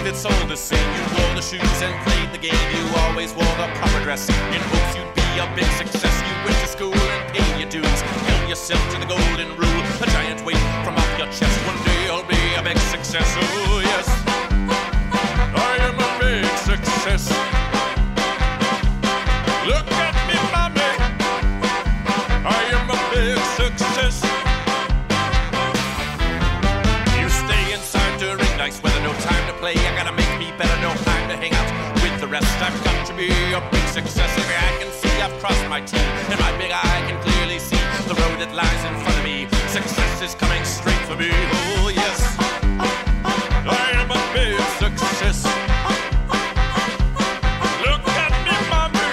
it's all the same. You wore the shoes and played the game. You always wore the proper dress in hopes you'd be a big success. You went to school and paid your dues, held yourself to the golden rule. A giant weight from off your chest. One day I'll be a big success. Oh yes, I am a big success. Look at me, mommy, I am a big success. You stay inside during nights weather, no time to play. I gotta make me better, no time to hang out with the rest. I've got to be a big success. Every eye can see I've crossed my T, and my big eye can clearly see the road that lies in front of me. Success is coming straight for me. Oh yes, I am a big success. Look at me, mommy,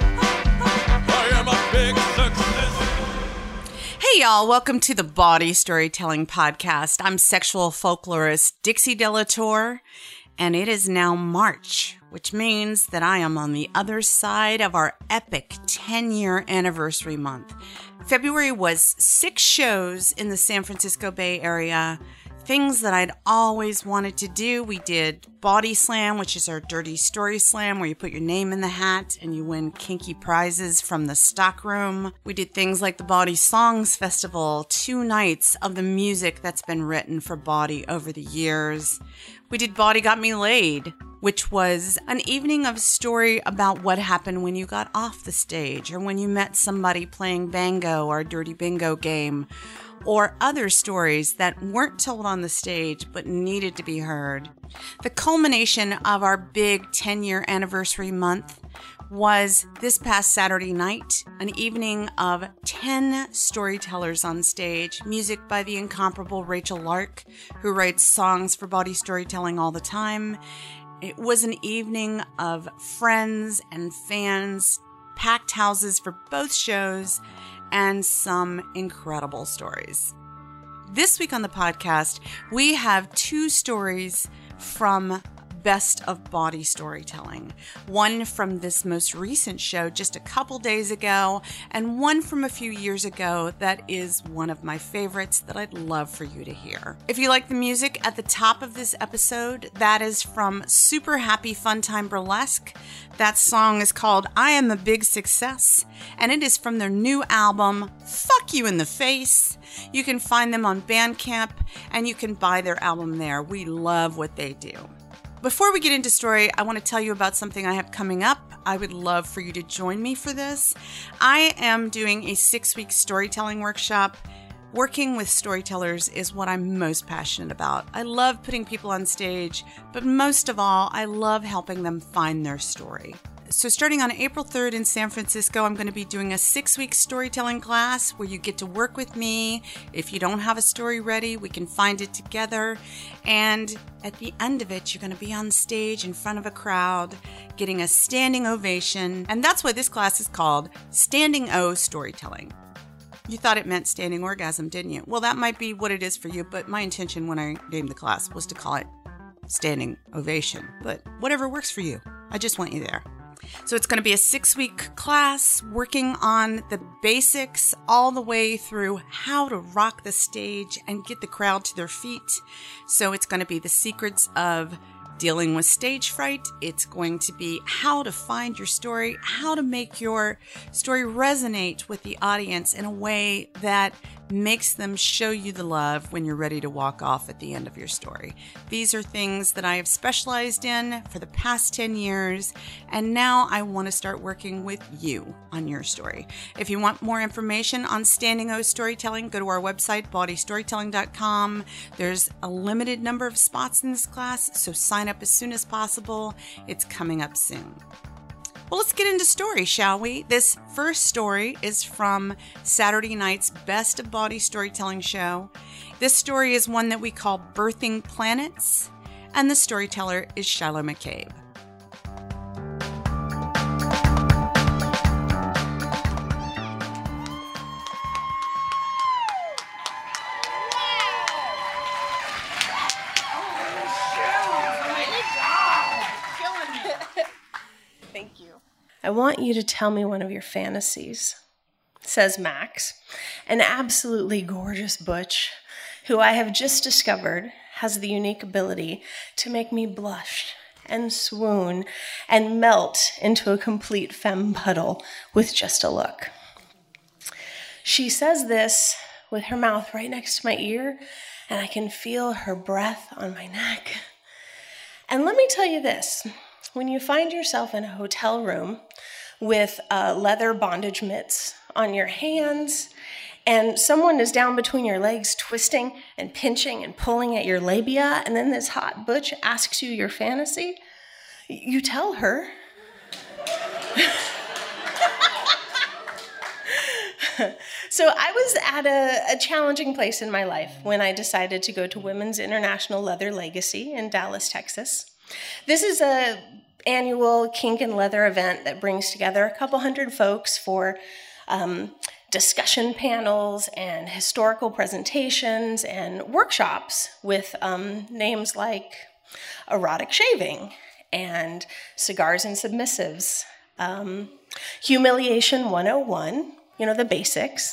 I am a big success. Hey y'all, welcome to the Body Storytelling Podcast. I'm sexual folklorist Dixie Delatour, and it is now March, which means that I am on the other side of our epic 10-year anniversary month. February was 6 shows in the San Francisco Bay Area, things that I'd always wanted to do. We did Body Slam, which is our dirty story slam, where you put your name in the hat and you win kinky prizes from the stockroom. We did things like the Body Songs Festival, 2 nights of the music that's been written for Body over the years. We did Body Got Me Laid, which was an evening of story about what happened when you got off the stage or when you met somebody playing Bango or a dirty bingo game, or other stories that weren't told on the stage but needed to be heard. The culmination of our big 10-year anniversary month was this past Saturday night, an evening of 10 storytellers on stage, music by the incomparable Rachel Lark, who writes songs for Body Storytelling all the time. It was an evening of friends and fans, packed houses for both shows, and some incredible stories. This week on the podcast, we have 2 stories from Best of Body Storytelling. One from this most recent show just a couple days ago, and one from a few years ago that is one of my favorites that I'd love for you to hear. If you like the music at the top of this episode, that is from Super Happy Fun Time Burlesque. That song is called I Am a Big Success, and it is from their new album, Fuck You in the Face. You can find them on Bandcamp, and you can buy their album there. We love what they do. Before we get into story, I want to tell you about something I have coming up. I would love for you to join me for this. I am doing a 6-week storytelling workshop. Working with storytellers is what I'm most passionate about. I love putting people on stage, but most of all, I love helping them find their story. So starting on April 3rd in San Francisco, I'm going to be doing a 6-week storytelling class where you get to work with me. If you don't have a story ready, we can find it together. And at the end of it, you're going to be on stage in front of a crowd, getting a standing ovation. And that's why this class is called Standing O Storytelling. You thought it meant standing orgasm, didn't you? Well, that might be what it is for you, but my intention when I named the class was to call it Standing Ovation. But whatever works for you, I just want you there. So it's going to be a 6-week class working on the basics all the way through how to rock the stage and get the crowd to their feet. So it's going to be the secrets of dealing with stage fright. It's going to be how to find your story, how to make your story resonate with the audience in a way that makes them show you the love when you're ready to walk off at the end of your story. These are things that I have specialized in for the past 10 years, and now I want to start working with you on your story. If you want more information on Standing O Storytelling, go to our website, bodystorytelling.com. There's a limited number of spots in this class, so sign up as soon as possible. It's coming up soon. Well, let's get into story, shall we? This first story is from Saturday night's Best of Body Storytelling show. This story is one that we call Birthing Planets, and the storyteller is Shiloh McCabe. I want you to tell me one of your fantasies, says Max, an absolutely gorgeous butch who I have just discovered has the unique ability to make me blush and swoon and melt into a complete femme puddle with just a look. She says this with her mouth right next to my ear, and I can feel her breath on my neck. And let me tell you this, when you find yourself in a hotel room with leather bondage mitts on your hands, and someone is down between your legs twisting and pinching and pulling at your labia, and then this hot butch asks you your fantasy, you tell her. So I was at a challenging place in my life when I decided to go to Women's International Leather Legacy in Dallas, Texas. This is an annual kink and leather event that brings together a couple hundred folks for discussion panels and historical presentations and workshops with names like erotic shaving and cigars and submissives, humiliation 101, the basics.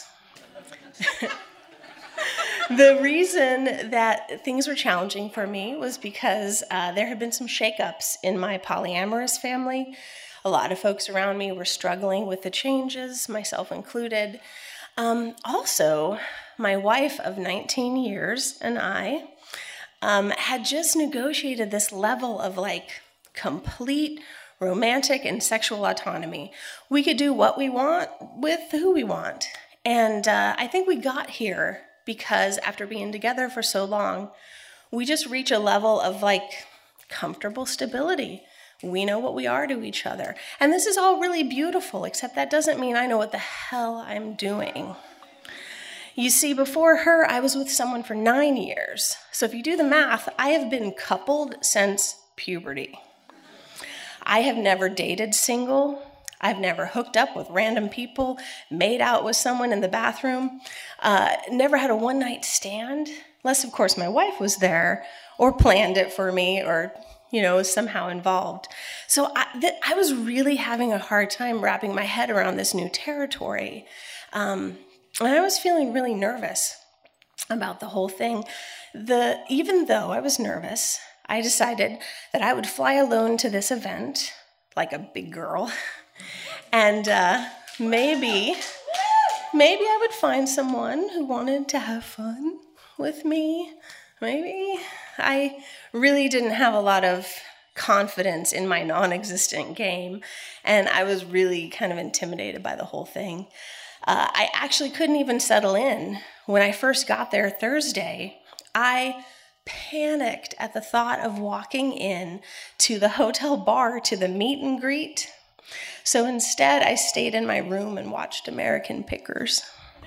The reason that things were challenging for me was because there had been some shakeups in my polyamorous family. A lot of folks around me were struggling with the changes, myself included. Also, my wife of 19 years and I had just negotiated this level of complete romantic and sexual autonomy. We could do what we want with who we want. And I think we got here because after being together for so long, we just reach a level of comfortable stability. We know what we are to each other. And this is all really beautiful, except that doesn't mean I know what the hell I'm doing. You see, before her, I was with someone for 9 years. So if you do the math, I have been coupled since puberty. I have never dated single. I've never hooked up with random people, made out with someone in the bathroom, never had a one-night stand, unless, of course, my wife was there or planned it for me or, was somehow involved. So I was really having a hard time wrapping my head around this new territory. And I was feeling really nervous about the whole thing. Even though I was nervous, I decided that I would fly alone to this event, like a big girl, and maybe I would find someone who wanted to have fun with me. Maybe. I really didn't have a lot of confidence in my non-existent game, and I was really kind of intimidated by the whole thing. I actually couldn't even settle in. When I first got there Thursday, I panicked at the thought of walking in to the hotel bar to the meet and greet. So instead, I stayed in my room and watched American Pickers.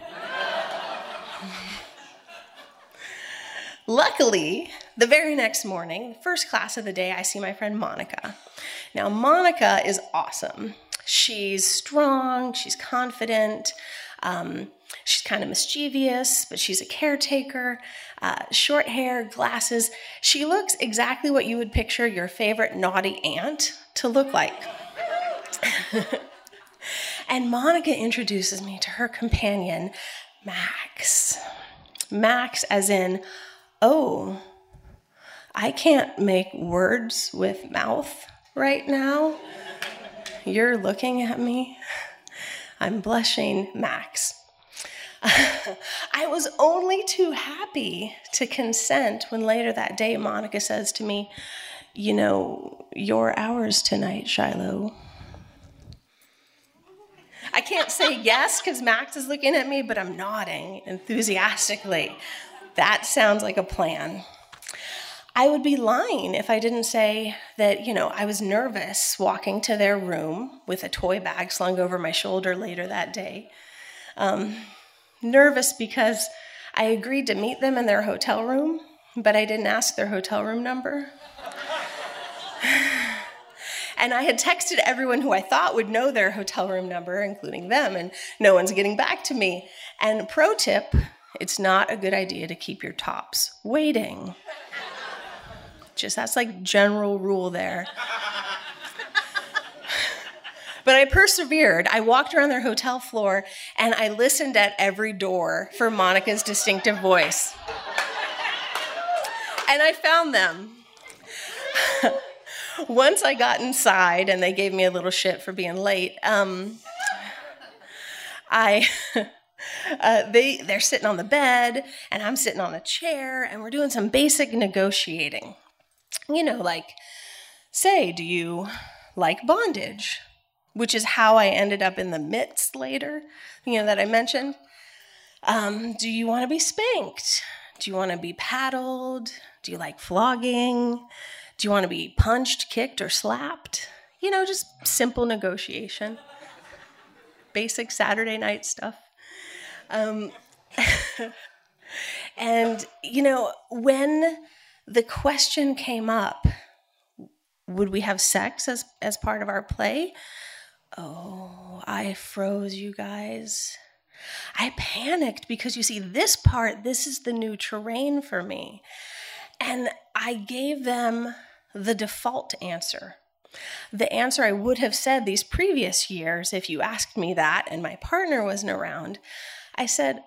Luckily, the very next morning, the first class of the day, I see my friend Monica. Now, Monica is awesome. She's strong, she's confident, she's kind of mischievous, but she's a caretaker, short hair, glasses. She looks exactly what you would picture your favorite naughty aunt to look like. And Monica introduces me to her companion, Max. Max as in, oh, I can't make words with mouth right now. You're looking at me. I'm blushing, Max. I was only too happy to consent when later that day Monica says to me, you're ours tonight, Shiloh. I can't say yes because Max is looking at me, but I'm nodding enthusiastically. That sounds like a plan. I would be lying if I didn't say that, I was nervous walking to their room with a toy bag slung over my shoulder later that day. Nervous because I agreed to meet them in their hotel room, but I didn't ask their hotel room number. And I had texted everyone who I thought would know their hotel room number, including them, and no one's getting back to me. And pro tip, it's not a good idea to keep your tops waiting. That's general rule there. But I persevered. I walked around their hotel floor and I listened at every door for Monica's distinctive voice. And I found them. Once I got inside and they gave me a little shit for being late, they're sitting on the bed and I'm sitting on a chair and we're doing some basic negotiating. You know, like, say, do you like bondage? Which is how I ended up in the mitts later, that I mentioned. Do you want to be spanked? Do you want to be paddled? Do you like flogging? Do you want to be punched, kicked, or slapped? Just simple negotiation. Basic Saturday night stuff. And, when the question came up, would we have sex as part of our play? Oh, I froze, you guys. I panicked because this is the new terrain for me. And I gave them the default answer. The answer I would have said these previous years if you asked me that and my partner wasn't around. I said,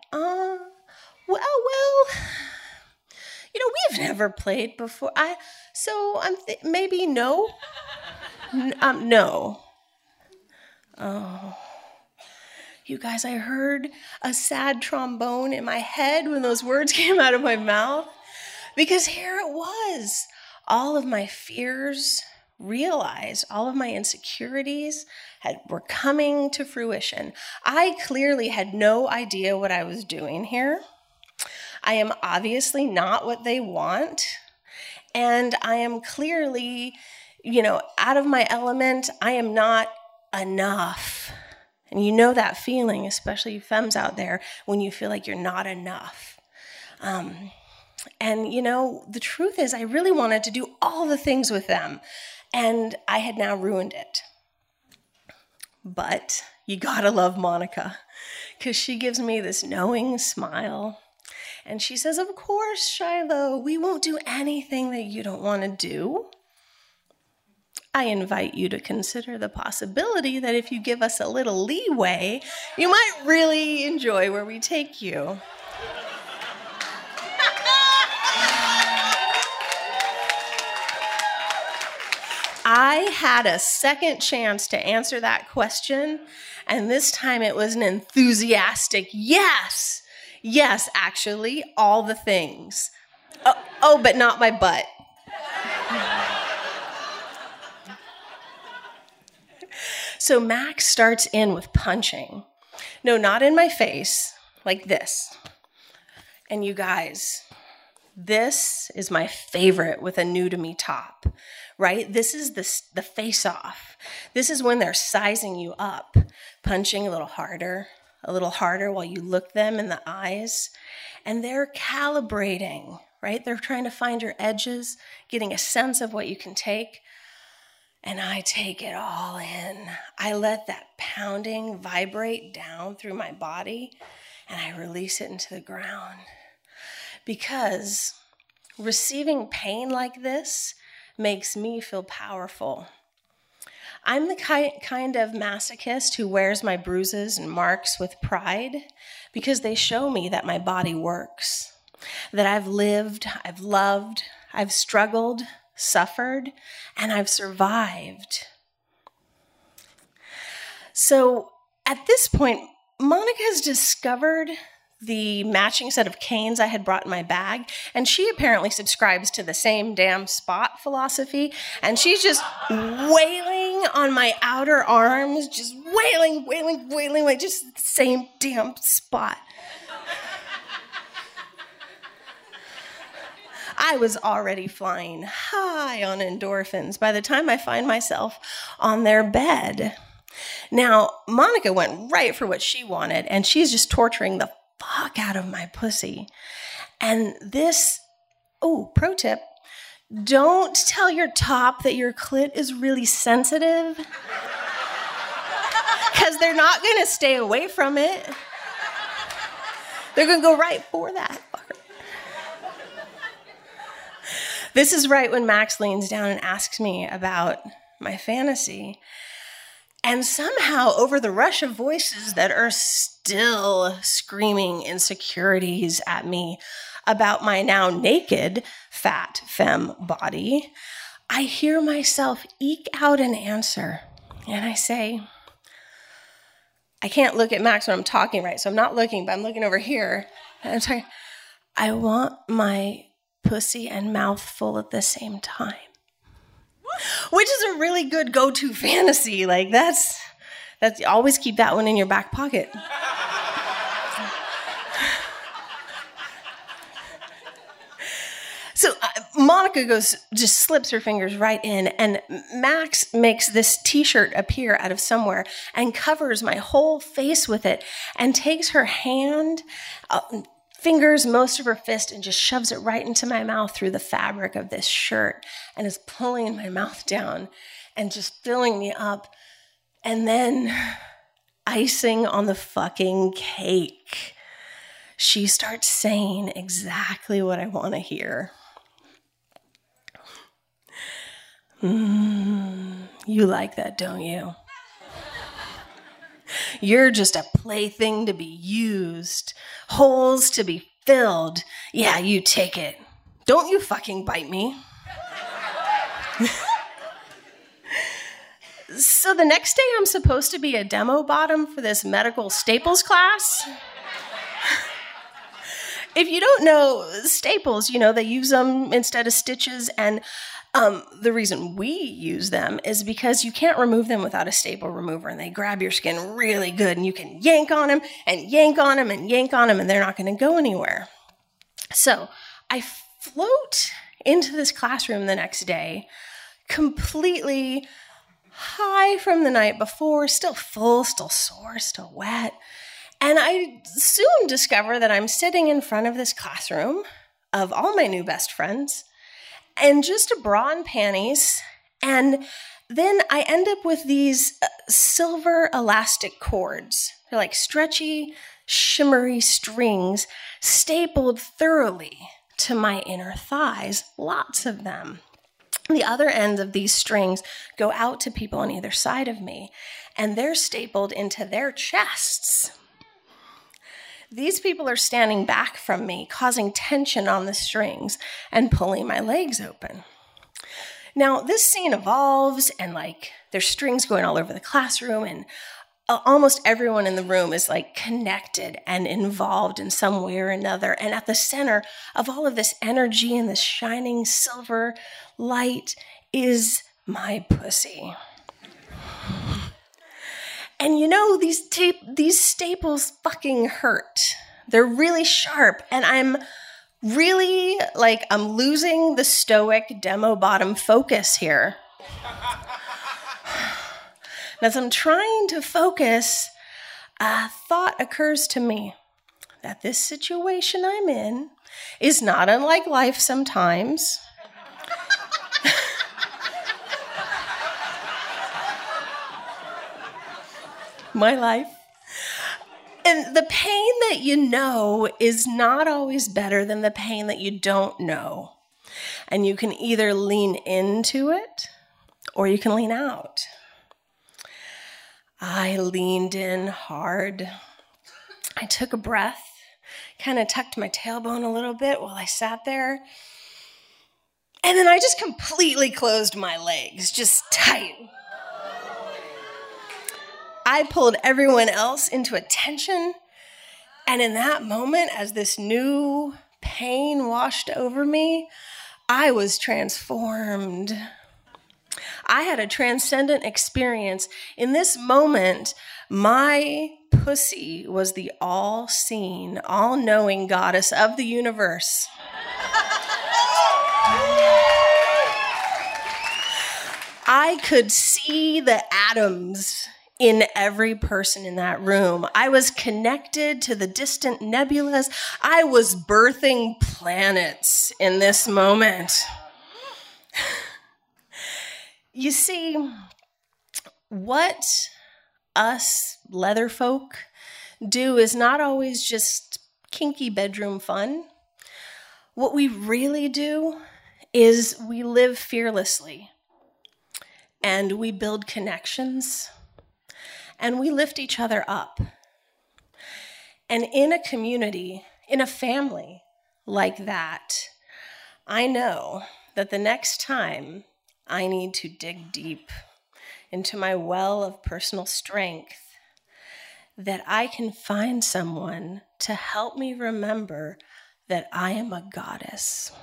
we've never played before. Maybe no. No. Oh. You guys, I heard a sad trombone in my head when those words came out of my mouth. Because here it was. All of my fears realized, all of my insecurities were coming to fruition. I clearly had no idea what I was doing here. I am obviously not what they want. And I am clearly, out of my element. I am not enough. And you know that feeling, especially you femmes out there, when you feel like you're not enough. And the truth is I really wanted to do all the things with them. And I had now ruined it. But you gotta love Monica, because she gives me this knowing smile. And she says, of course, Shiloh, we won't do anything that you don't want to do. I invite you to consider the possibility that if you give us a little leeway, you might really enjoy where we take you. I had a second chance to answer that question, and this time it was an enthusiastic yes. Yes, actually, all the things. Oh, but not my butt. So Max starts in with punching. No, not in my face, like this. And you guys, this is my favorite with a new to me top, right? This is the face-off. This is when they're sizing you up, punching a little harder while you look them in the eyes. And they're calibrating, right? They're trying to find your edges, getting a sense of what you can take. And I take it all in. I let that pounding vibrate down through my body, and I release it into the ground. Because receiving pain like this makes me feel powerful. I'm the kind of masochist who wears my bruises and marks with pride because they show me that my body works, that I've lived, I've loved, I've struggled, suffered, and I've survived. So at this point, Monica has discovered the matching set of canes I had brought in my bag, and she apparently subscribes to the same damn spot philosophy, and she's just wailing on my outer arms, just wailing, like just the same damn spot. I was already flying high on endorphins by the time I find myself on their bed. Now, Monica went right for what she wanted, and she's just torturing the fuck out of my pussy. And this, pro tip, don't tell your top that your clit is really sensitive, because they're not going to stay away from it. They're going to go right for that fucker. This is right when Max leans down and asks me about my fantasy. And somehow, over the rush of voices that are still screaming insecurities at me, about my now naked fat femme body, I hear myself eke out an answer. And I say, I can't look at Max when I'm talking, right? So I'm not looking, but I'm looking over here. And I'm saying, I want my pussy and mouth full at the same time. Which is a really good go-to fantasy. Like that's always keep that one in your back pocket. So Monica just slips her fingers right in, and Max makes this t-shirt appear out of somewhere and covers my whole face with it and takes her hand, fingers most of her fist, and just shoves it right into my mouth through the fabric of this shirt and is pulling my mouth down and just filling me up. And then icing on the fucking cake, she starts saying exactly what I want to hear. You like that, don't you? You're just a plaything to be used, holes to be filled. Yeah, you take it. Don't you fucking bite me. So the next day I'm supposed to be a demo bottom for this medical staples class. If you don't know staples, they use them instead of stitches, and the reason we use them is because you can't remove them without a staple remover, and they grab your skin really good, and you can yank on them and yank on them and yank on them, and they're not going to go anywhere. So I float into this classroom the next day, completely high from the night before, still full, still sore, still wet. And I soon discover that I'm sitting in front of this classroom of all my new best friends and just a bra and panties. And then I end up with these silver elastic cords. They're like stretchy, shimmery strings stapled thoroughly to my inner thighs, lots of them. The other ends of these strings go out to people on either side of me, and they're stapled into their chests. These people are standing back from me, causing tension on the strings and pulling my legs open. Now, this scene evolves, and there's strings going all over the classroom, and almost everyone in the room is connected and involved in some way or another. And at the center of all of this energy and this shining silver light is my pussy. And these staples fucking hurt. They're really sharp, and I'm really I'm losing the stoic demo bottom focus here. And as I'm trying to focus, a thought occurs to me that this situation I'm in is not unlike life sometimes. My life. And the pain that you know is not always better than the pain that you don't know. And you can either lean into it or you can lean out. I leaned in hard. I took a breath, kind of tucked my tailbone a little bit while I sat there. And then I just completely closed my legs, just tight. I pulled everyone else into attention. And in that moment, as this new pain washed over me, I was transformed. I had a transcendent experience. In this moment, my pussy was the all-seeing, all-knowing goddess of the universe. I could see the atoms in every person in that room. I was connected to the distant nebulas. I was birthing planets in this moment. You see, what us leather folk do is not always just kinky bedroom fun. What we really do is we live fearlessly, and we build connections, and we lift each other up. And in a community, in a family, like that, I know that the next time I need to dig deep into my well of personal strength, that I can find someone to help me remember that I am a goddess.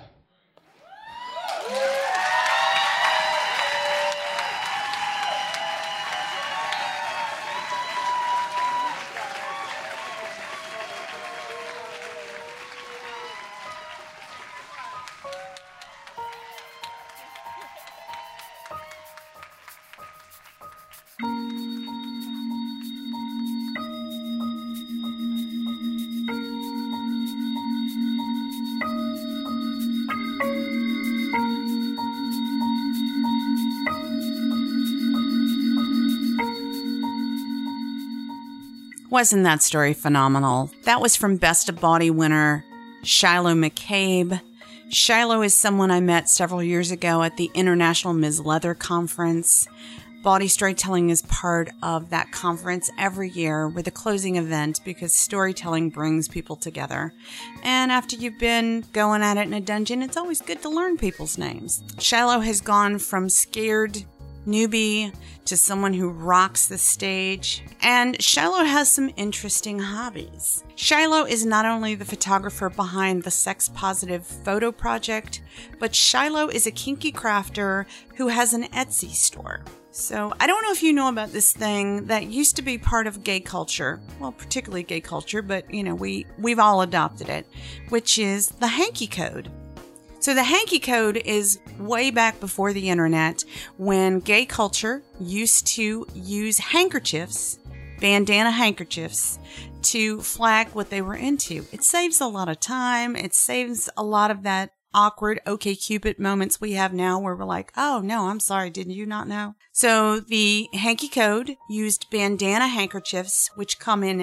Wasn't that story phenomenal? That was from Best of Body winner Shiloh McCabe. Shiloh is someone I met several years ago at the International Ms. Leather Conference. Body Storytelling is part of that conference every year with a closing event because storytelling brings people together. And after you've been going at it in a dungeon, it's always good to learn people's names. Shiloh has gone from scared newbie to someone who rocks the stage. And Shiloh has some interesting hobbies. Shiloh is not only the photographer behind the Sex Positive Photo Project, but Shiloh is a kinky crafter who has an Etsy store. So I don't know if you know about this thing that used to be part of gay culture. Well, particularly gay culture, but you know, we've all adopted it, which is the hanky code. So the hanky code is way back before the internet when gay culture used to use handkerchiefs, bandana handkerchiefs, to flag what they were into. It saves a lot of time. It saves a lot of that awkward OkCupid moments we have now where we're like, oh no, I'm sorry, didn't you not know? So the hanky code used bandana handkerchiefs, which come in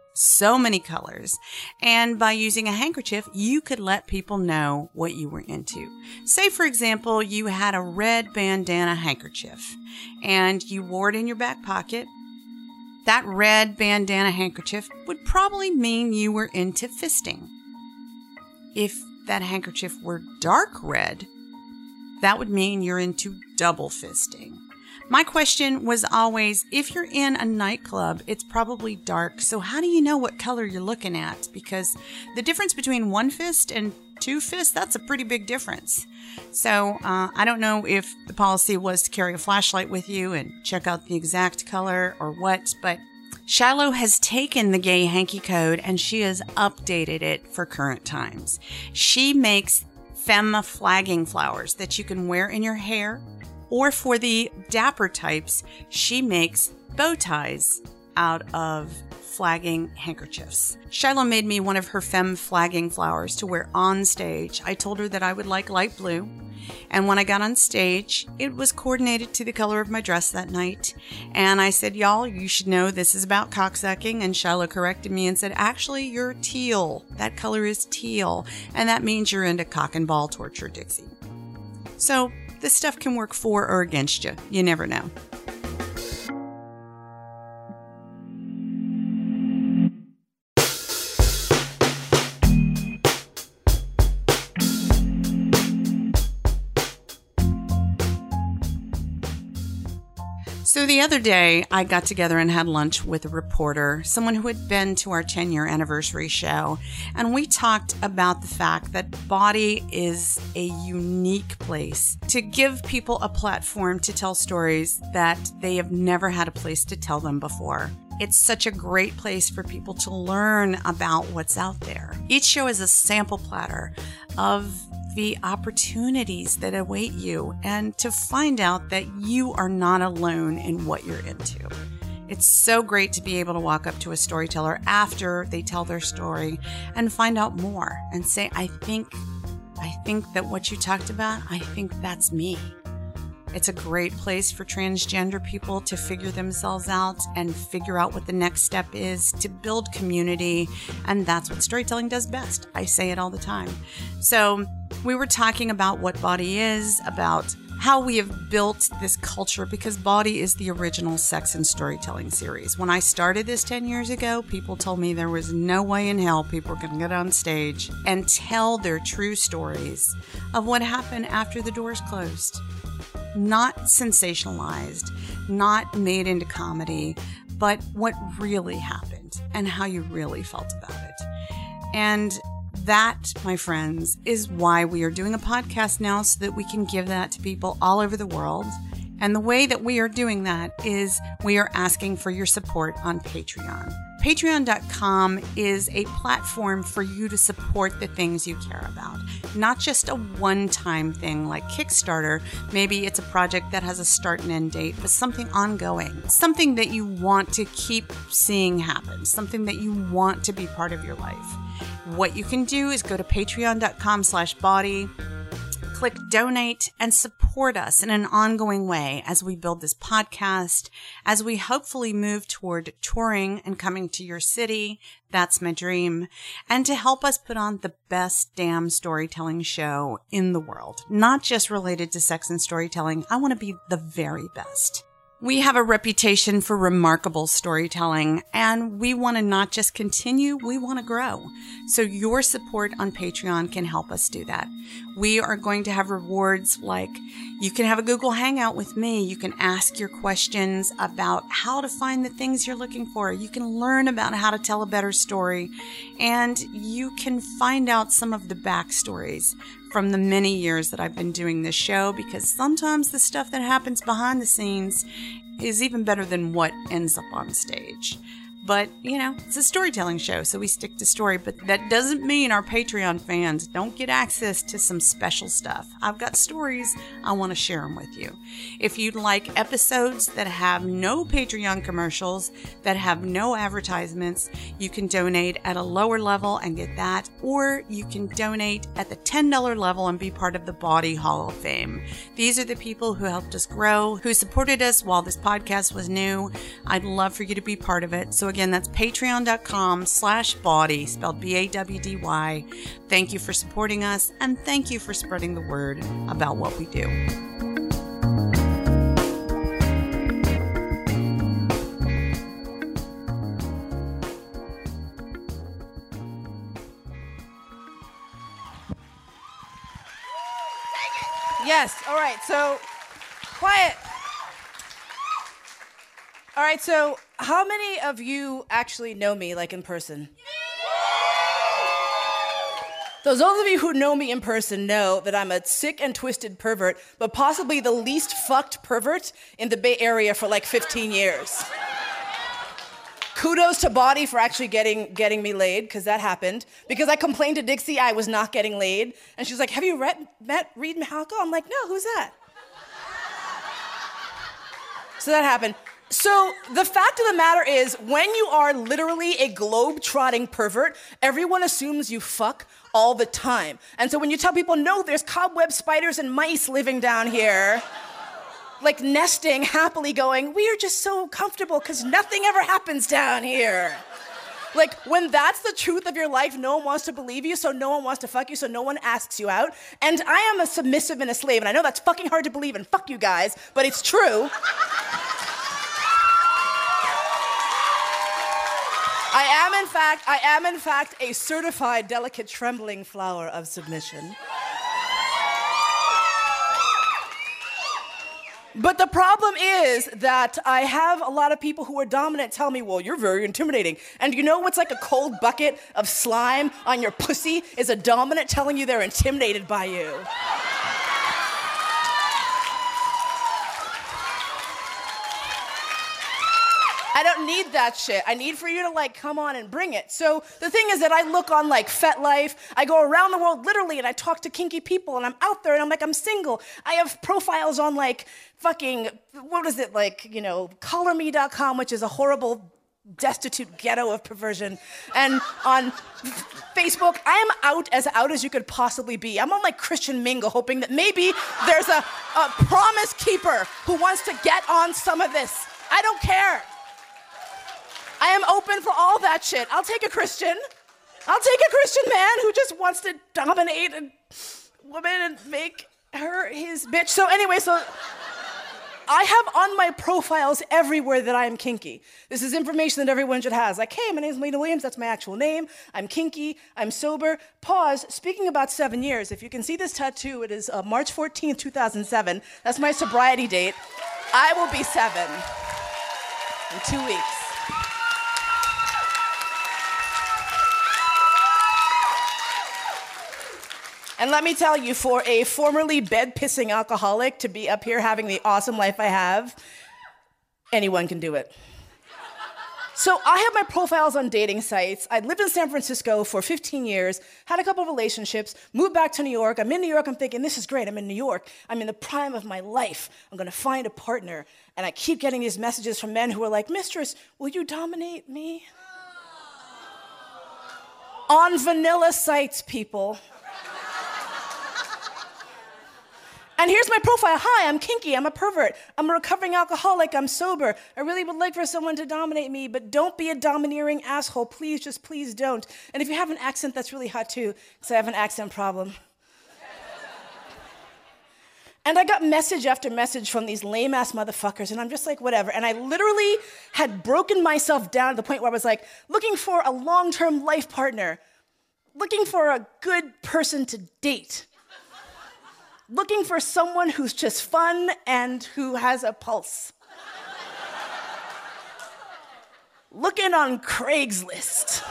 so many colors. And by using a handkerchief, you could let people know what you were into. Say, for example, you had a red bandana handkerchief and you wore it in your back pocket. That red bandana handkerchief would probably mean you were into fisting. If that handkerchief were dark red, that would mean you're into double fisting. My question was always, if you're in a nightclub, it's probably dark, so how do you know what color you're looking at? Because the difference between one fist and two fists, that's a pretty big difference. So I don't know if the policy was to carry a flashlight with you and check out the exact color or what, but Shiloh has taken the gay hanky code and she has updated it for current times. She makes femme flagging flowers that you can wear in your hair. Or for the dapper types, she makes bow ties out of flagging handkerchiefs. Shiloh made me one of her femme flagging flowers to wear on stage. I told her that I would like light blue. And when I got on stage, it was coordinated to the color of my dress that night. And I said, y'all, you should know this is about cocksucking. And Shiloh corrected me and said, actually, you're teal. That color is teal. And that means you're into cock and ball torture, Dixie. So this stuff can work for or against you. You never know. So the other day, I got together and had lunch with a reporter, someone who had been to our 10-year anniversary show, and we talked about the fact that Body is a unique place to give people a platform to tell stories that they have never had a place to tell them before. It's such a great place for people to learn about what's out there. Each show is a sample platter of the opportunities that await you and to find out that you are not alone in what you're into. It's so great to be able to walk up to a storyteller after they tell their story and find out more and say, I think that what you talked about, I think that's me. It's a great place for transgender people to figure themselves out and figure out what the next step is to build community. And that's what storytelling does best. I say it all the time. So we were talking about what Body is, about how we have built this culture, because Bawdy is the original sex and storytelling series. When I started this 10 years ago, people told me there was no way in hell people were going to get on stage and tell their true stories of what happened after the doors closed. Not sensationalized, not made into comedy, but what really happened and how you really felt about it. And that, my friends, is why we are doing a podcast now, so that we can give that to people all over the world. And the way that we are doing that is we are asking for your support on Patreon. Patreon.com is a platform for you to support the things you care about. Not just a one-time thing like Kickstarter. Maybe it's a project that has a start and end date, but something ongoing. Something that you want to keep seeing happen. Something that you want to be part of your life. What you can do is go to patreon.com/bawdy, click donate, and support us in an ongoing way as we build this podcast, as we hopefully move toward touring and coming to your city. That's my dream. And to help us put on the best damn storytelling show in the world. Not just related to sex and storytelling. I want to be the very best. We have a reputation for remarkable storytelling, and we want to not just continue, we want to grow. So your support on Patreon can help us do that. We are going to have rewards like you can have a Google Hangout with me. You can ask your questions about how to find the things you're looking for. You can learn about how to tell a better story, and you can find out some of the backstories from the many years that I've been doing this show, because sometimes the stuff that happens behind the scenes is even better than what ends up on stage. But, you know, it's a storytelling show, so we stick to story. But that doesn't mean our Patreon fans don't get access to some special stuff. I've got stories. I want to share them with you. If you'd like episodes that have no Patreon commercials, that have no advertisements, you can donate at a lower level and get that. Or you can donate at the $10 level and be part of the Bawdy Hall of Fame. These are the people who helped us grow, who supported us while this podcast was new. I'd love for you to be part of it. So again, that's patreon.com/bawdy, spelled B-A-W-D-Y. Thank you for supporting us, and thank you for spreading the word about what we do. Yes, all right, so quiet. All right, so how many of you actually know me, like, in person? Those of you who know me in person know that I'm a sick and twisted pervert, but possibly the least fucked pervert in the Bay Area for like 15 years. Kudos to Bawdy for actually getting me laid, because that happened. Because I complained to Dixie I was not getting laid, and she was like, have you met Reed Mihalko? I'm like, no, who's that? So that happened. So the fact of the matter is, when you are literally a globe-trotting pervert, everyone assumes you fuck all the time. And so when you tell people, no, there's cobweb spiders and mice living down here, like nesting happily going, we are just so comfortable because nothing ever happens down here. Like, when that's the truth of your life, no one wants to believe you, so no one wants to fuck you, so no one asks you out. And I am a submissive and a slave, and I know that's fucking hard to believe, and fuck you guys, but it's true. I am in fact a certified delicate trembling flower of submission. But the problem is that I have a lot of people who are dominant tell me, well, you're very intimidating. And you know what's like a cold bucket of slime on your pussy is a dominant telling you they're intimidated by you. I don't need that shit. I need for you to, like, come on and bring it. So the thing is that I look on, like, FetLife. I go around the world literally, and I talk to kinky people, and I'm out there, and I'm like, I'm single. I have profiles on, like, fucking, what is it, like, you know, colorme.com, which is a horrible, destitute ghetto of perversion. And on Facebook, I am out as you could possibly be. I'm on, like, Christian Mingle, hoping that maybe there's a promise keeper who wants to get on some of this. I don't care. I am open for all that shit. I'll take a Christian. I'll take a Christian man who just wants to dominate and women and make his bitch. So anyway, I have on my profiles everywhere that I am kinky. This is information that everyone should have. Like, hey, my name is Melina Williams. That's my actual name. I'm kinky. I'm sober. Pause. Speaking about 7 years, if you can see this tattoo, it is March 14th, 2007. That's my sobriety date. I will be 7 in 2 weeks. And let me tell you, for a formerly bed-pissing alcoholic to be up here having the awesome life I have, anyone can do it. So I have my profiles on dating sites. I lived in San Francisco for 15 years, had a couple of relationships, moved back to New York. I'm in New York, I'm thinking, this is great, I'm in New York. I'm in the prime of my life. I'm gonna find a partner. And I keep getting these messages from men who are like, mistress, will you dominate me? On vanilla sites, people. And here's my profile. Hi, I'm kinky, I'm a pervert. I'm a recovering alcoholic, I'm sober. I really would like for someone to dominate me, but don't be a domineering asshole. Please, just please don't. And if you have an accent, that's really hot too, because I have an accent problem. And I got message after message from these lame-ass motherfuckers, and I'm just like, whatever. And I literally had broken myself down to the point where I was like, looking for a long-term life partner, looking for a good person to date, looking for someone who's just fun and who has a pulse. Looking on Craigslist.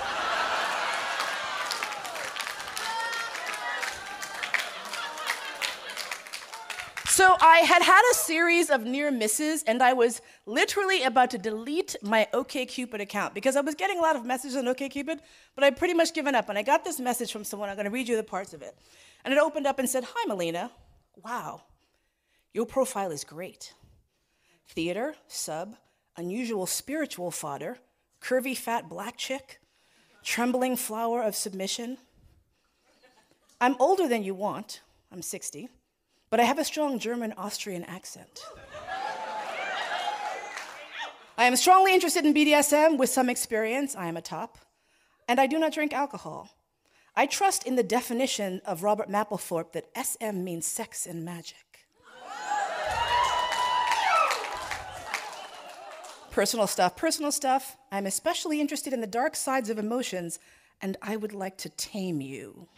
So I had a series of near misses, and I was literally about to delete my OkCupid account because I was getting a lot of messages on OkCupid, but I'd pretty much given up. And I got this message from someone. I'm going to read you the parts of it. And it opened up and said, hi, Melina. Wow, your profile is great. Theater, sub, unusual spiritual fodder, curvy fat black chick, trembling flower of submission. I'm older than you want, I'm 60, but I have a strong German-Austrian accent. I am strongly interested in BDSM with some experience, I am a top, and I do not drink alcohol. I trust in the definition of Robert Mapplethorpe that SM means sex and magic. Personal stuff. I'm especially interested in the dark sides of emotions, and I would like to tame you.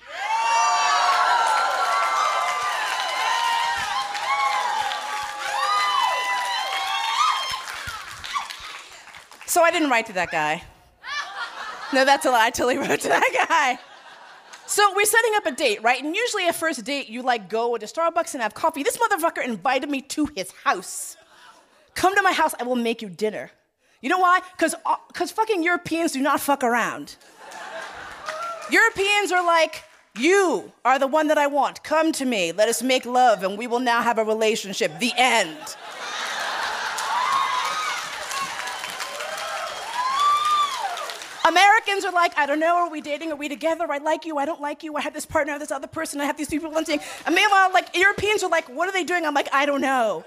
So I didn't write to that guy. No, that's a lie. I totally wrote to that guy. So we're setting up a date, right? And usually a first date, you like go to Starbucks and have coffee. This motherfucker invited me to his house. Come to my house, I will make you dinner. You know why? Because fucking Europeans do not fuck around. Europeans are like, you are the one that I want. Come to me, let us make love, and we will now have a relationship. The end. Americans are like, I don't know, are we dating, are we together, I like you, I don't like you, I have this partner, this other person, I have these people wanting. And meanwhile, like, Europeans are like, what are they doing? I'm like, I don't know.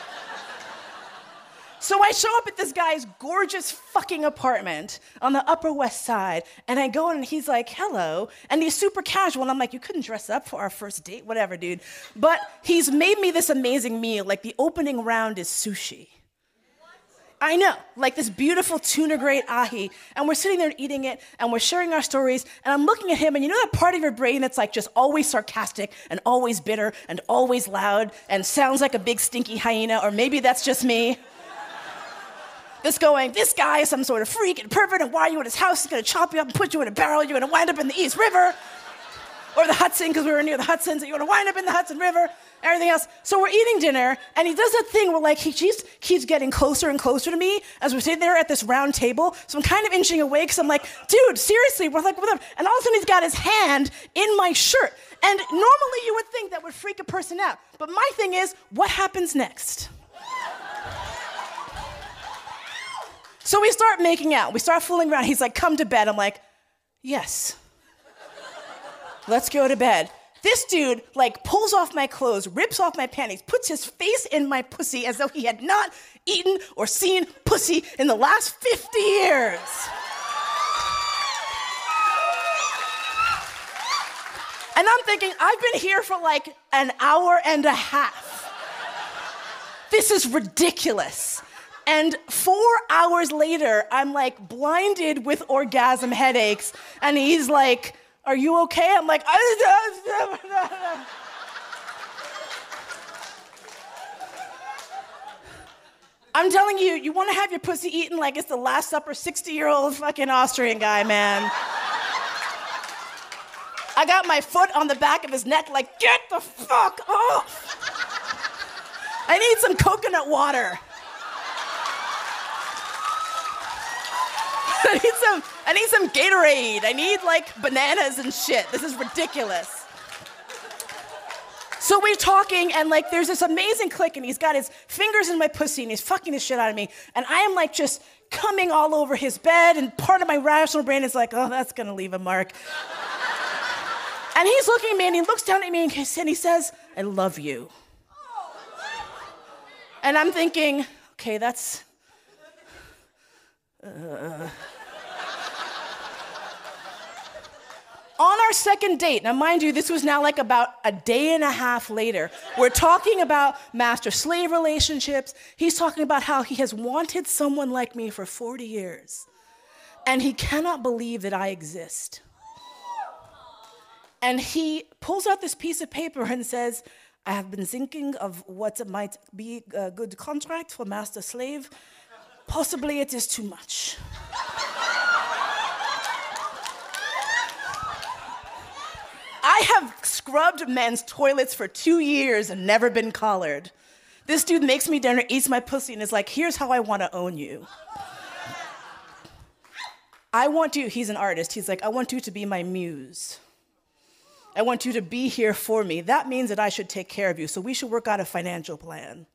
So I show up at this guy's gorgeous fucking apartment on the Upper West Side, and I go in and he's like, hello, and he's super casual, and I'm like, you couldn't dress up for our first date, whatever, dude. But he's made me this amazing meal, like the opening round is sushi. I know, like this beautiful tuna grade ahi, and we're sitting there eating it, and we're sharing our stories, and I'm looking at him, and you know that part of your brain that's like just always sarcastic, and always bitter, and always loud, and sounds like a big stinky hyena, or maybe that's just me? This going, this guy is some sort of freak and pervert, and why are you at his house? He's gonna chop you up and put you in a barrel, you're gonna wind up in the East River, or the Hudson, because we were near the Hudson, so you're gonna wind up in the Hudson River, everything else. So we're eating dinner, and he does that thing where like he just keeps getting closer and closer to me as we're sitting there at this round table. So I'm kind of inching away because I'm like, dude, seriously, we're like, whatever. And all of a sudden he's got his hand in my shirt. And normally you would think that would freak a person out. But my thing is, what happens next? So we start making out. We start fooling around. He's like, come to bed. I'm like, yes. Let's go to bed. This dude, like, pulls off my clothes, rips off my panties, puts his face in my pussy as though he had not eaten or seen pussy in the last 50 years. And I'm thinking, I've been here for like an hour and a half. This is ridiculous. And 4 hours later, I'm like blinded with orgasm headaches. And he's like, are you okay? I'm like, I'm telling you, you want to have your pussy eaten like it's the Last Supper 60-year-old fucking Austrian guy, man. I got my foot on the back of his neck like, get the fuck off. I need some coconut water. I need some Gatorade. I need like bananas and shit. This is ridiculous. So we're talking, and like there's this amazing click, and he's got his fingers in my pussy, and he's fucking the shit out of me, and I am like just coming all over his bed, and part of my rational brain is like, oh, that's gonna leave a mark. And he's looking at me, and he looks down at me, and he says, I love you. And I'm thinking, okay, that's... On our second date, now mind you, this was now like about a day and a half later, we're talking about master-slave relationships. He's talking about how he has wanted someone like me for 40 years, and he cannot believe that I exist. And he pulls out this piece of paper and says, I have been thinking of what might be a good contract for master-slave. Possibly it is too much. I have scrubbed men's toilets for 2 years and never been collared. This dude makes me dinner, eats my pussy, and is like, here's how I want to own you. I want you, he's an artist, he's like, I want you to be my muse. I want you to be here for me. That means that I should take care of you, so we should work out a financial plan.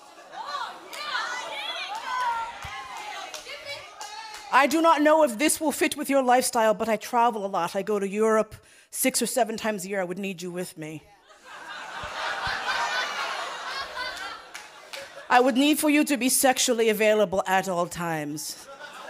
I do not know if this will fit with your lifestyle, but I travel a lot. I go to Europe 6 or 7 times a year. I would need you with me. I would need for you to be sexually available at all times.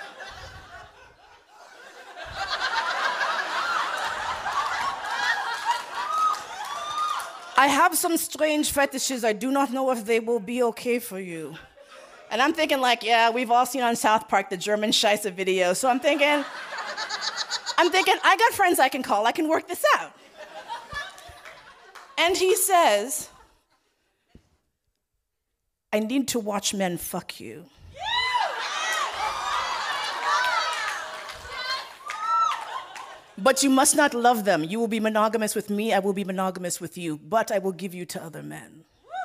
I have some strange fetishes. I do not know if they will be okay for you. And I'm thinking like, yeah, we've all seen on South Park the German Scheisse video. So I'm thinking, I got friends I can call. I can work this out. And he says, I need to watch men fuck you. But you must not love them. You will be monogamous with me. I will be monogamous with you. But I will give you to other men.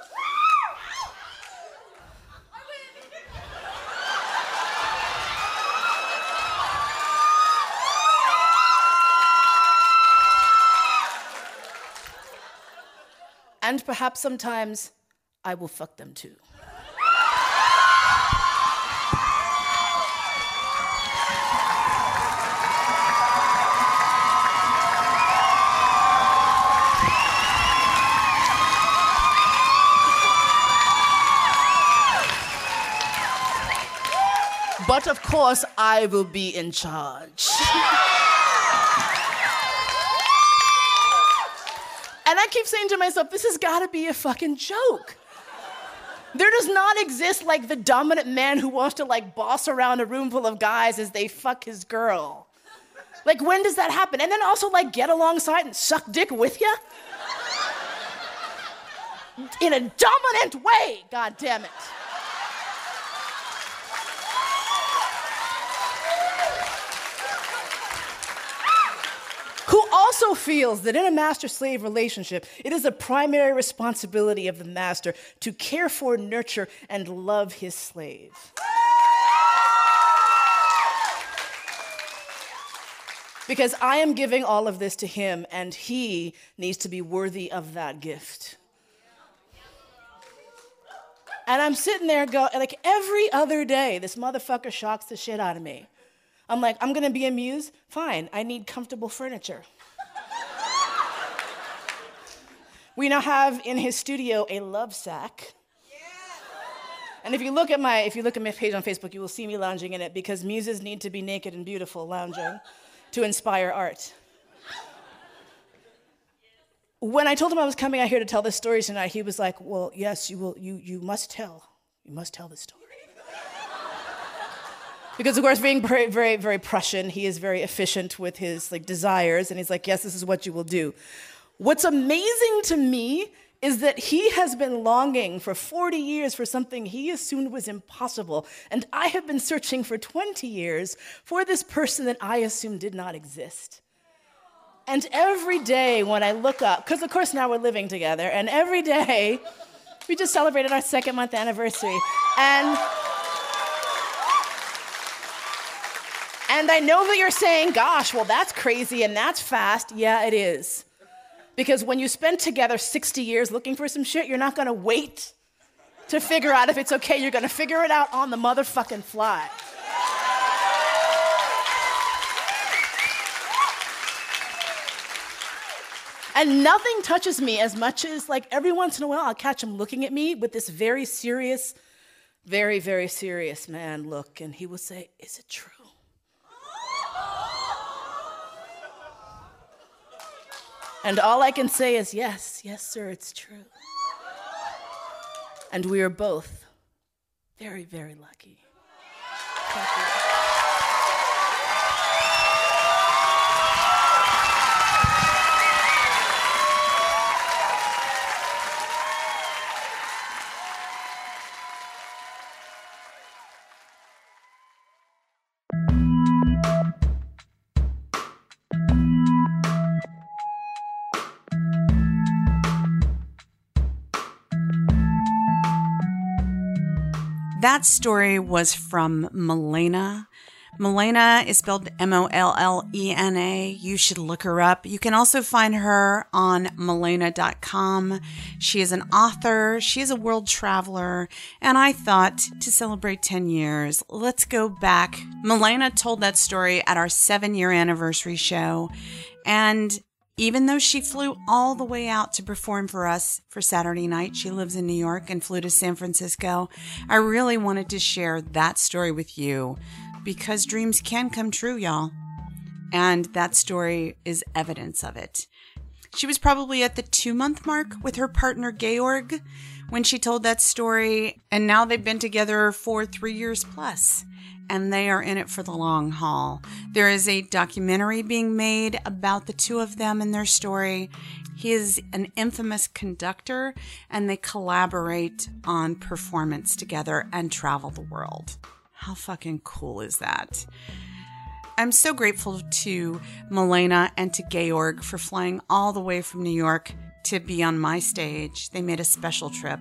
And perhaps sometimes I will fuck them too. But of course, I will be in charge. And I keep saying to myself, this has got to be a fucking joke. There does not exist like the dominant man who wants to like boss around a room full of guys as they fuck his girl. Like, when does that happen? And then also like get alongside and suck dick with you? In a dominant way, God damn it. Who also feels that in a master-slave relationship, it is a primary responsibility of the master to care for, nurture, and love his slave. Because I am giving all of this to him, and he needs to be worthy of that gift. And I'm sitting there going, like every other day, this motherfucker shocks the shit out of me. I'm like, I'm gonna be a muse? Fine, I need comfortable furniture. We now have in his studio a love sack. And if you look at my page on Facebook, you will see me lounging in it because muses need to be naked and beautiful lounging to inspire art. When I told him I was coming out here to tell this story tonight, he was like, well, yes, you will. You must tell. You must tell this story. Because, of course, being very, very, very Prussian, he is very efficient with his desires, and he's like, yes, this is what you will do. What's amazing to me is that he has been longing for 40 years for something he assumed was impossible, and I have been searching for 20 years for this person that I assumed did not exist. And every day when I look up, because of course now we're living together, and every day, we just celebrated our 2nd-month anniversary, and I know that you're saying, gosh, well, that's crazy and that's fast. Yeah, it is. Because when you spend together 60 years looking for some shit, you're not gonna wait to figure out if it's okay. You're gonna figure it out on the motherfucking fly. And nothing touches me as much as, every once in a while, I'll catch him looking at me with this very serious, very, very serious man look, and he will say, is it true? And all I can say is, yes, sir, it's true. And we are both very, very lucky. Thank you. That story was from Malena. Malena is spelled Mollena. You should look her up. You can also find her on Malena.com. She is an author. She is a world traveler. And I thought, to celebrate 10 years, let's go back. Malena told that story at our 7-year anniversary show. And even though she flew all the way out to perform for us for Saturday night, she lives in New York and flew to San Francisco, I really wanted to share that story with you because dreams can come true, y'all. And that story is evidence of it. She was probably at the 2-month mark with her partner, Georg, when she told that story. And now they've been together for 3 years plus. And they are in it for the long haul. There is a documentary being made about the two of them and their story. He is an infamous conductor, and they collaborate on performance together and travel the world. How fucking cool is that? I'm so grateful to Malena and to Georg for flying all the way from New York to be on my stage. They made a special trip.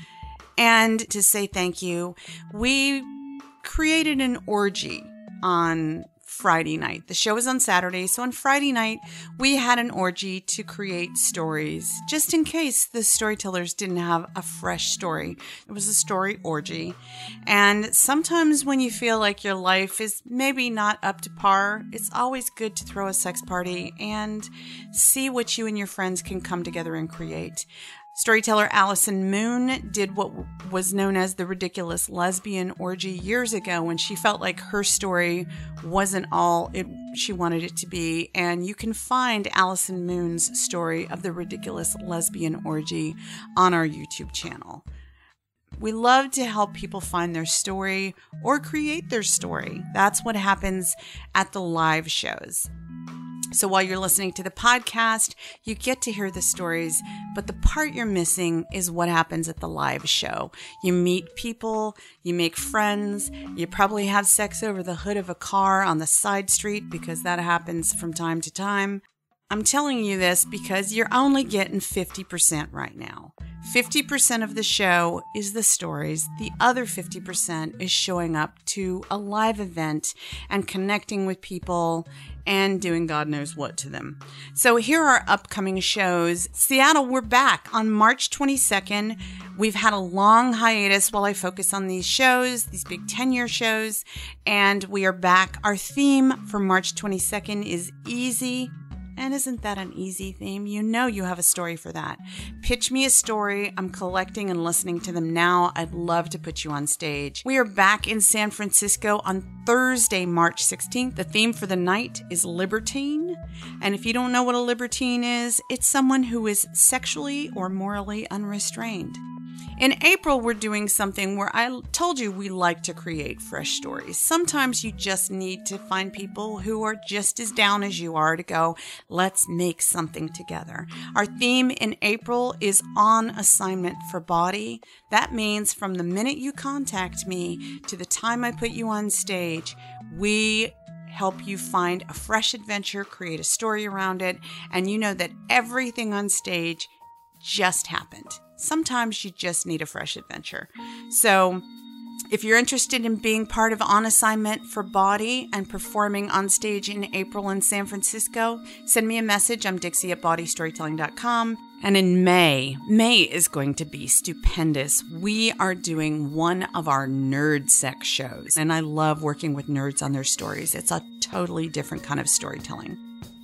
And to say thank you, we created an orgy on Friday night. The show was on Saturday, so on Friday night, we had an orgy to create stories, just in case the storytellers didn't have a fresh story. It was a story orgy. And sometimes when you feel like your life is maybe not up to par, it's always good to throw a sex party and see what you and your friends can come together and create. Storyteller Allison Moon did what was known as the ridiculous lesbian orgy years ago when she felt like her story wasn't all she wanted it to be. And you can find Allison Moon's story of the ridiculous lesbian orgy on our YouTube channel. We love to help people find their story or create their story. That's what happens at the live shows. So while you're listening to the podcast, you get to hear the stories, but the part you're missing is what happens at the live show. You meet people, you make friends, you probably have sex over the hood of a car on the side street because that happens from time to time. I'm telling you this because you're only getting 50% right now. 50% of the show is the stories. The other 50% is showing up to a live event and connecting with people and doing God knows what to them. So here are upcoming shows. Seattle, we're back on March 22nd. We've had a long hiatus while I focus on these shows, these big 10-year shows, and we are back. Our theme for March 22nd is easy And isn't that an easy theme? You know you have a story for that. Pitch me a story. I'm collecting and listening to them now. I'd love to put you on stage. We are back in San Francisco on Thursday, March 16th. The theme for the night is libertine. And if you don't know what a libertine is, it's someone who is sexually or morally unrestrained. In April, we're doing something where I told you we like to create fresh stories. Sometimes you just need to find people who are just as down as you are to go, let's make something together. Our theme in April is on assignment for body. That means from the minute you contact me to the time I put you on stage, we help you find a fresh adventure, create a story around it, and you know that everything on stage just happened. Sometimes you just need a fresh adventure. So if you're interested in being part of On Assignment for Body and performing on stage in April in San Francisco, send me a message. I'm Dixie at bodystorytelling.com. And in May is going to be stupendous. We are doing one of our nerd sex shows. And I love working with nerds on their stories. It's a totally different kind of storytelling.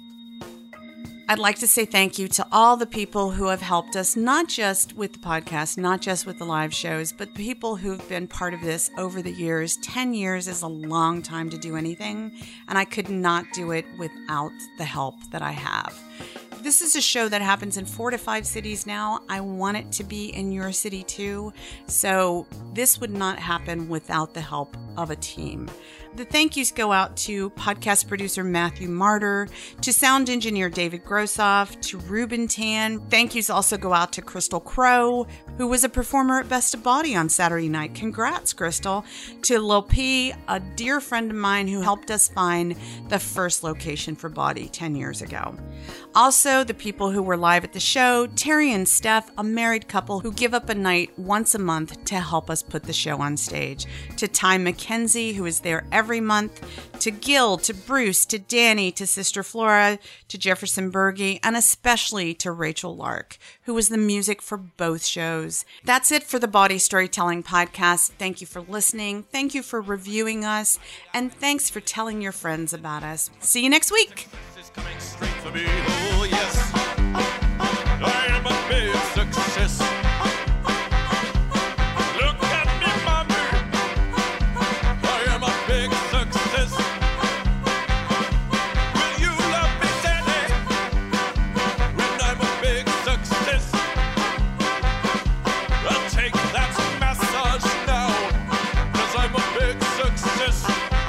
I'd like to say thank you to all the people who have helped us, not just with the podcast, not just with the live shows, but people who've been part of this over the years. 10 years is a long time to do anything, and I could not do it without the help that I have. This is a show that happens in 4 to 5 cities now. I want it to be in your city too. So this would not happen without the help of a team. The thank yous go out to podcast producer Matthew Martyr, to sound engineer David Grossoff, to Ruben Tan. Thank yous also go out to Crystal Crow, who was a performer at Best of Body on Saturday night. Congrats, Crystal. To Lil P, a dear friend of mine who helped us find the first location for Body 10 years ago. Also, the people who were live at the show, Terry and Steph, a married couple who give up a night once a month to help us put the show on stage. To Ty McKenzie, who is there every month. To Gil, to Bruce, to Danny, to Sister Flora, to Jefferson Berge, and especially to Rachel Lark, who was the music for both shows. That's it for the Body Storytelling Podcast. Thank you for listening. Thank you for reviewing us. And thanks for telling your friends about us. See you next week. Coming straight for me, oh yes, I am a big success. Look at me, mommy, I am a big success. Will you love me, daddy, when I'm a big success? I'll take that massage now, 'cause I'm a big success.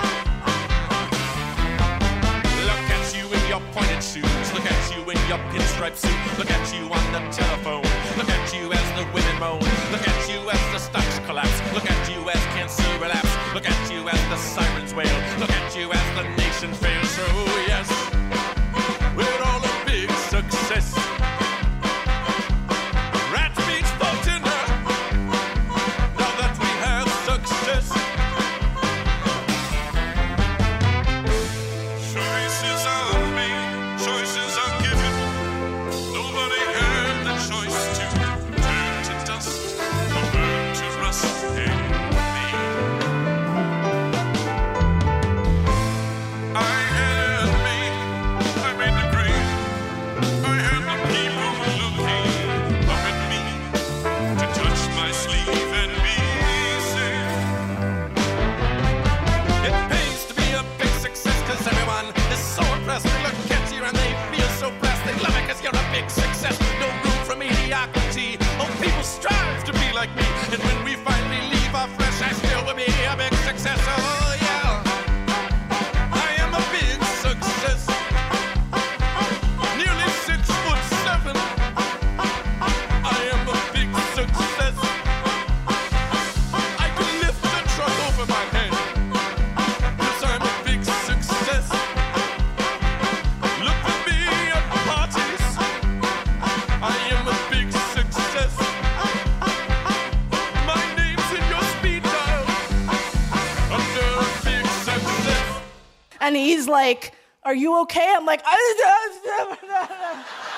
Your pointed shoes, look at you in your pinstripe suit, look at you on the telephone, look at you as the women moan, look at you as the stocks collapse, look at you as cancer relapse, look at you as the sirens wail, look at you as the nation fails. So yes, we're all a big success. Rat meat for dinner, now that we have success. Choices are choices are given. Nobody had the choice to turn to dust or burn to rust in me. I made the grade. I had the people looking up at me to touch my sleeve and be safe. It pays to be a big success 'cause everyone is so impressed. Look at you and they feel so blessed. They love it 'cause you're a big success. No room for mediocrity. Oh, people strive to be like me. And when we finally leave our flesh, I still will be a big success. Oh, yeah. I am a big success. Nearly 6'7". I am a big success. I can lift the truck over my head 'cause I'm a big success. Look for me at parties. I am a big success. My name's in your speed dial under a big success. And he's like, "Are you okay?" I'm like,